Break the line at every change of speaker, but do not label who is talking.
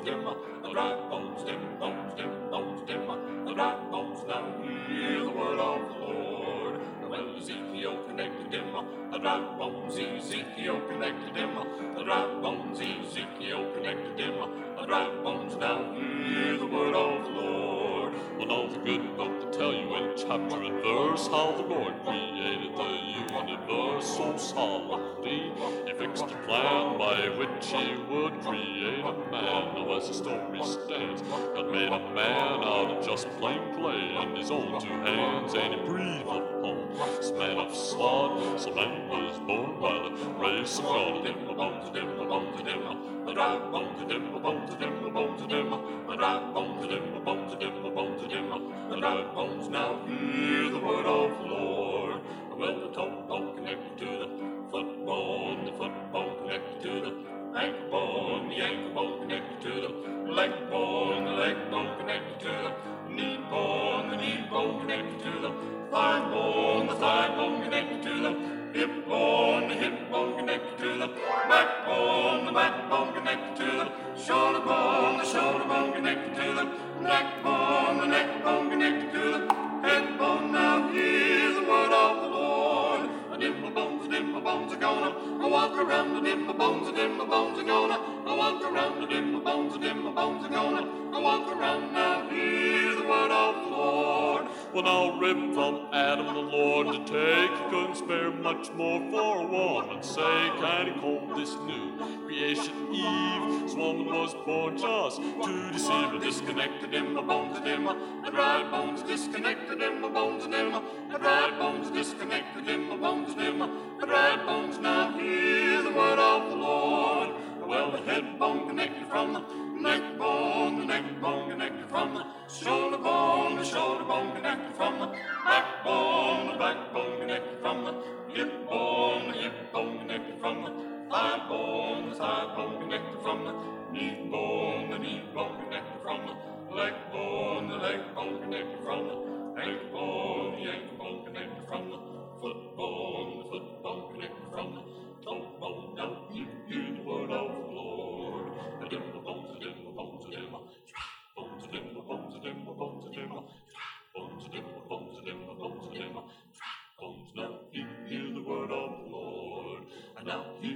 dim, the dry bones dim, bones dim, bones dim, the dry bones now hear the word of the Lord. Well, Ezekiel connected him, the dry bones, Ezekiel connected him, the dry bones, Ezekiel connected him, the dry bones now hear the word of the Lord.
Well, now the good book to tell you in chapter and verse how the Lord created the universe so solemnly. He fixed a plan by which he would create a man. Now as the story stands, God made a man out of just plain clay in his own two hands, and he breathed upon this man of sod. So man was born by the grace of God.
Dim, bones dim, bones dim, the dry bones dim, bones dim, bones dim, the dry bones dim, bones dim, bones dim, the dry bones now hear the word of the Lord. Well, the toe bone connected to the foot bone connected to the ankle bone connected to the leg bone connected to the knee bone connected to the thigh bone connected to the hip bone connected to the backbone connected to the shoulder bone connected to the neck bone connected to the head bone. Now hear the word of the Lord. The dimple bones are gonna walk around. The dimple bones are gonna walk around. The dimple bones are gonna walk around. Now hear the word of the Lord.
Well, now ripped from Adam the Lord to take, he couldn't spare much more for a woman's sake, and he called this new creation Eve. This woman was born just to deceive her.
Disconnected in my bones and in my dry bones, disconnected in my bones and in my dry bones, disconnected in my bones and in my dry bones. Now hear the word of the Lord. Well, the head bone connected from the neck bone connected from the shoulder bone connected from the backbone connected from the hip bone connected from the thigh bone connected from the knee bone connected from the leg bone connected from the ankle bone connected from the foot bone connected from the toe bone. Now you hear the word of the Lord. The dimple bones, the dimple bones, the dimple bones, the dimple bones, the dimple bones, the dimple bones, the dimple bones, the dimple bones, the dimple bones. Now you hear the word of the Lord. And now hear